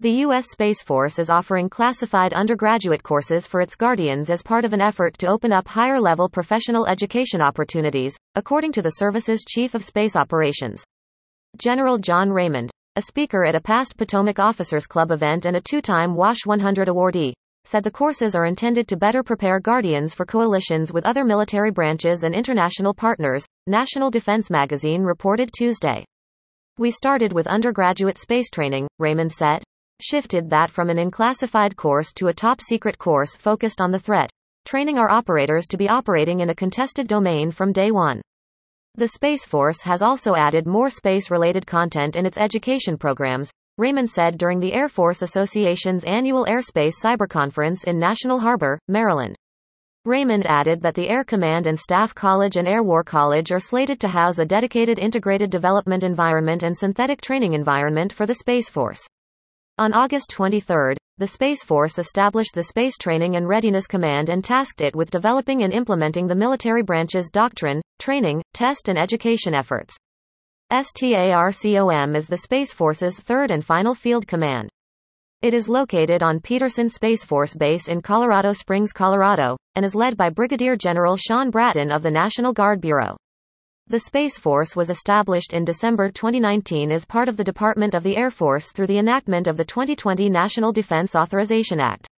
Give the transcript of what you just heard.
The U.S. Space Force is offering classified undergraduate courses for its Guardians as part of an effort to open up higher-level professional education opportunities, according to the service's Chief of Space Operations, General John Raymond. A speaker at a past Potomac Officers Club event and a two-time WASH 100 awardee, said the courses are intended to better prepare Guardians for coalitions with other military branches and international partners, National Defense Magazine reported Tuesday. We started with undergraduate space training, Raymond said. Shifted that from an unclassified course to a top-secret course focused on the threat, training our operators to be operating in a contested domain from day one. The Space Force has also added more space-related content in its education programs, Raymond said during the Air Force Association's annual Airspace Cyber Conference in National Harbor, Maryland. Raymond added that the Air Command and Staff College and Air War College are slated to house a dedicated integrated development environment and synthetic training environment for the Space Force. On August 23, the Space Force established the Space Training and Readiness Command and tasked it with developing and implementing the military branch's doctrine, training, test and education efforts. STARCOM is the Space Force's third and final field command. It is located on Peterson Space Force Base in Colorado Springs, Colorado, and is led by Brigadier General Sean Bratton of the National Guard Bureau. The Space Force was established in December 2019 as part of the Department of the Air Force through the enactment of the 2020 National Defense Authorization Act.